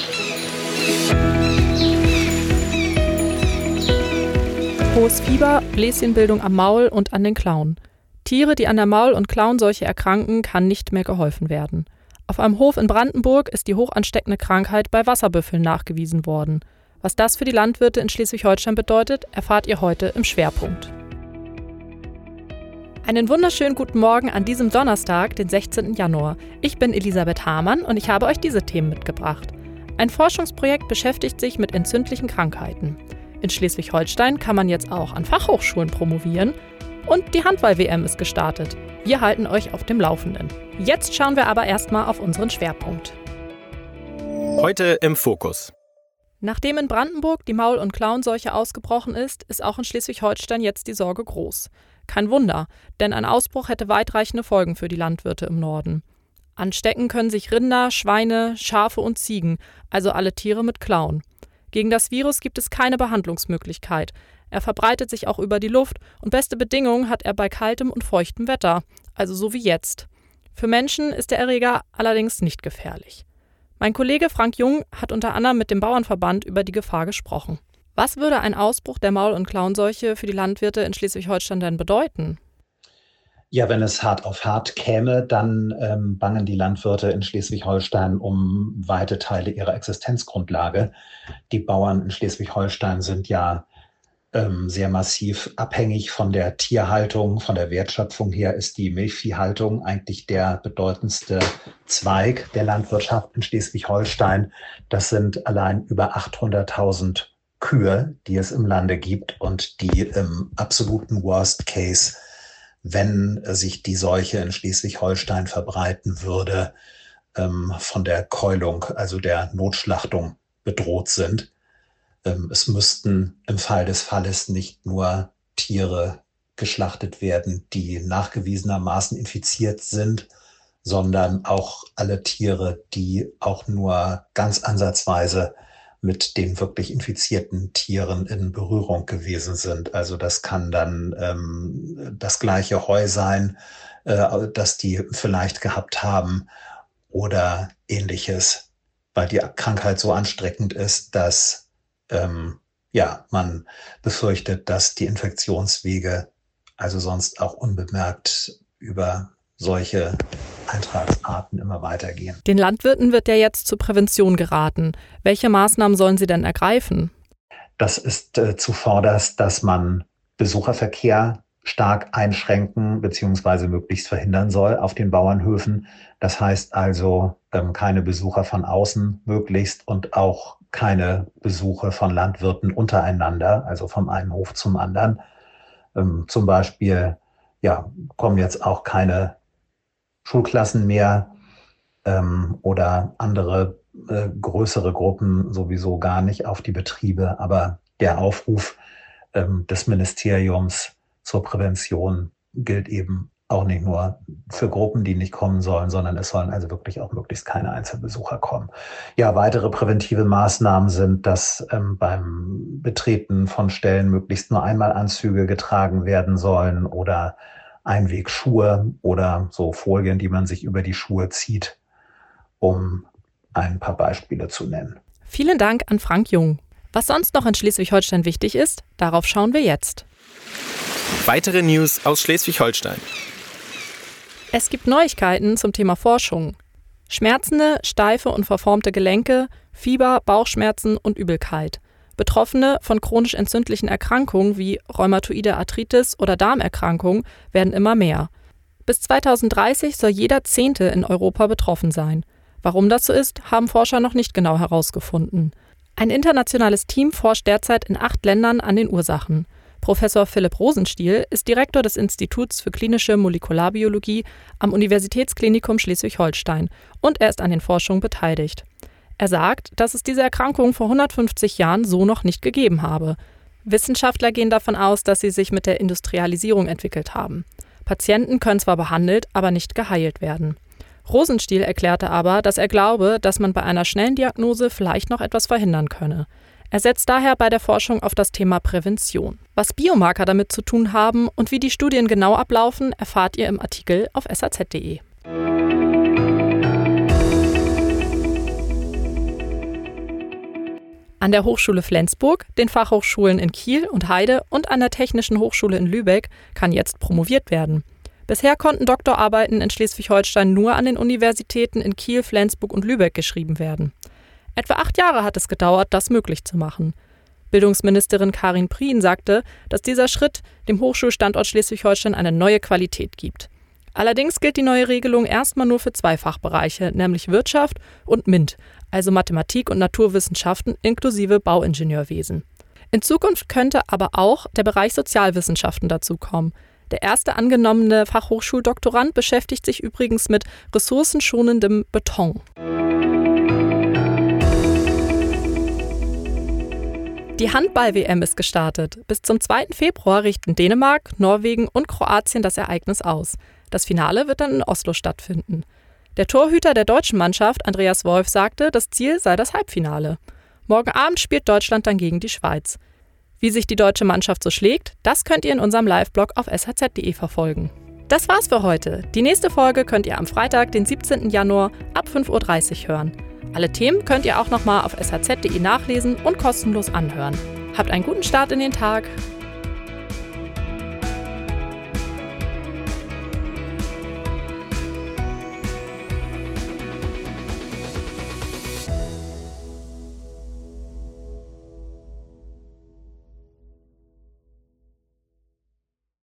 Hohes Fieber, Bläschenbildung am Maul und an den Klauen. Tiere, die an der Maul- und Klauenseuche erkranken, kann nicht mehr geholfen werden. Auf einem Hof in Brandenburg ist die hochansteckende Krankheit bei Wasserbüffeln nachgewiesen worden. Was das für die Landwirte in Schleswig-Holstein bedeutet, erfahrt ihr heute im Schwerpunkt. Einen wunderschönen guten Morgen an diesem Donnerstag, den 16. Januar. Ich bin Elisabeth Hamann und ich habe euch diese Themen mitgebracht. Ein Forschungsprojekt beschäftigt sich mit entzündlichen Krankheiten. In Schleswig-Holstein kann man jetzt auch an Fachhochschulen promovieren. Und die Handball-WM ist gestartet. Wir halten euch auf dem Laufenden. Jetzt schauen wir aber erstmal auf unseren Schwerpunkt. Heute im Fokus. Nachdem in Brandenburg die Maul- und Klauenseuche ausgebrochen ist, ist auch in Schleswig-Holstein jetzt die Sorge groß. Kein Wunder, denn ein Ausbruch hätte weitreichende Folgen für die Landwirte im Norden. Anstecken können sich Rinder, Schweine, Schafe und Ziegen, also alle Tiere mit Klauen. Gegen das Virus gibt es keine Behandlungsmöglichkeit. Er verbreitet sich auch über die Luft und beste Bedingungen hat er bei kaltem und feuchtem Wetter, also so wie jetzt. Für Menschen ist der Erreger allerdings nicht gefährlich. Mein Kollege Frank Jung hat unter anderem mit dem Bauernverband über die Gefahr gesprochen. Was würde ein Ausbruch der Maul- und Klauenseuche für die Landwirte in Schleswig-Holstein denn bedeuten? Ja, wenn es hart auf hart käme, dann bangen die Landwirte in Schleswig-Holstein um weite Teile ihrer Existenzgrundlage. Die Bauern in Schleswig-Holstein sind ja sehr massiv abhängig von der Tierhaltung. Von der Wertschöpfung her ist die Milchviehhaltung eigentlich der bedeutendste Zweig der Landwirtschaft in Schleswig-Holstein. Das sind allein über 800.000 Kühe, die es im Lande gibt und die im absoluten Worst Case, wenn sich die Seuche in Schleswig-Holstein verbreiten würde, von der Keulung, also der Notschlachtung bedroht sind. Es müssten im Fall des Falles nicht nur Tiere geschlachtet werden, die nachgewiesenermaßen infiziert sind, sondern auch alle Tiere, die auch nur ganz ansatzweise mit den wirklich infizierten Tieren in Berührung gewesen sind. Also das kann dann das gleiche Heu sein, das die vielleicht gehabt haben oder ähnliches, weil die Krankheit so ansteckend ist, dass man befürchtet, dass die Infektionswege also sonst auch unbemerkt über solche Eintragsarten immer weitergehen. Den Landwirten wird ja jetzt zur Prävention geraten. Welche Maßnahmen sollen sie denn ergreifen? Das ist zuvorderst, dass man Besucherverkehr stark einschränken bzw. möglichst verhindern soll auf den Bauernhöfen. Das heißt also keine Besucher von außen möglichst und auch keine Besuche von Landwirten untereinander, also vom einen Hof zum anderen. Zum Beispiel kommen jetzt auch keine Schulklassen mehr oder andere größere Gruppen sowieso gar nicht auf die Betriebe. Aber der Aufruf des Ministeriums zur Prävention gilt eben auch nicht nur für Gruppen, die nicht kommen sollen, sondern es sollen also wirklich auch möglichst keine Einzelbesucher kommen. Ja, weitere präventive Maßnahmen sind, dass beim Betreten von Stellen möglichst nur einmal Anzüge getragen werden sollen oder Einwegschuhe oder so Folien, die man sich über die Schuhe zieht, um ein paar Beispiele zu nennen. Vielen Dank an Frank Jung. Was sonst noch in Schleswig-Holstein wichtig ist, darauf schauen wir jetzt. Weitere News aus Schleswig-Holstein. Es gibt Neuigkeiten zum Thema Forschung. Schmerzende, steife und verformte Gelenke, Fieber, Bauchschmerzen und Übelkeit. Betroffene von chronisch entzündlichen Erkrankungen wie rheumatoide Arthritis oder Darmerkrankungen werden immer mehr. Bis 2030 soll jeder Zehnte in Europa betroffen sein. Warum das so ist, haben Forscher noch nicht genau herausgefunden. Ein internationales Team forscht derzeit in 8 Ländern an den Ursachen. Professor Philipp Rosenstiel ist Direktor des Instituts für klinische Molekularbiologie am Universitätsklinikum Schleswig-Holstein und er ist an den Forschungen beteiligt. Er sagt, dass es diese Erkrankung vor 150 Jahren so noch nicht gegeben habe. Wissenschaftler gehen davon aus, dass sie sich mit der Industrialisierung entwickelt haben. Patienten können zwar behandelt, aber nicht geheilt werden. Rosenstiel erklärte aber, dass er glaube, dass man bei einer schnellen Diagnose vielleicht noch etwas verhindern könne. Er setzt daher bei der Forschung auf das Thema Prävention. Was Biomarker damit zu tun haben und wie die Studien genau ablaufen, erfahrt ihr im Artikel auf saz.de. An der Hochschule Flensburg, den Fachhochschulen in Kiel und Heide und an der Technischen Hochschule in Lübeck kann jetzt promoviert werden. Bisher konnten Doktorarbeiten in Schleswig-Holstein nur an den Universitäten in Kiel, Flensburg und Lübeck geschrieben werden. Etwa 8 Jahre hat es gedauert, das möglich zu machen. Bildungsministerin Karin Prien sagte, dass dieser Schritt dem Hochschulstandort Schleswig-Holstein eine neue Qualität gibt. Allerdings gilt die neue Regelung erstmal nur für 2 Fachbereiche, nämlich Wirtschaft und MINT, also Mathematik und Naturwissenschaften inklusive Bauingenieurwesen. In Zukunft könnte aber auch der Bereich Sozialwissenschaften dazukommen. Der erste angenommene Fachhochschuldoktorand beschäftigt sich übrigens mit ressourcenschonendem Beton. Die Handball-WM ist gestartet. Bis zum 2. Februar richten Dänemark, Norwegen und Kroatien das Ereignis aus. Das Finale wird dann in Oslo stattfinden. Der Torhüter der deutschen Mannschaft, Andreas Wolf, sagte, das Ziel sei das Halbfinale. Morgen Abend spielt Deutschland dann gegen die Schweiz. Wie sich die deutsche Mannschaft so schlägt, das könnt ihr in unserem Live-Blog auf shz.de verfolgen. Das war's für heute. Die nächste Folge könnt ihr am Freitag, den 17. Januar ab 5.30 Uhr hören. Alle Themen könnt ihr auch nochmal auf shz.de nachlesen und kostenlos anhören. Habt einen guten Start in den Tag.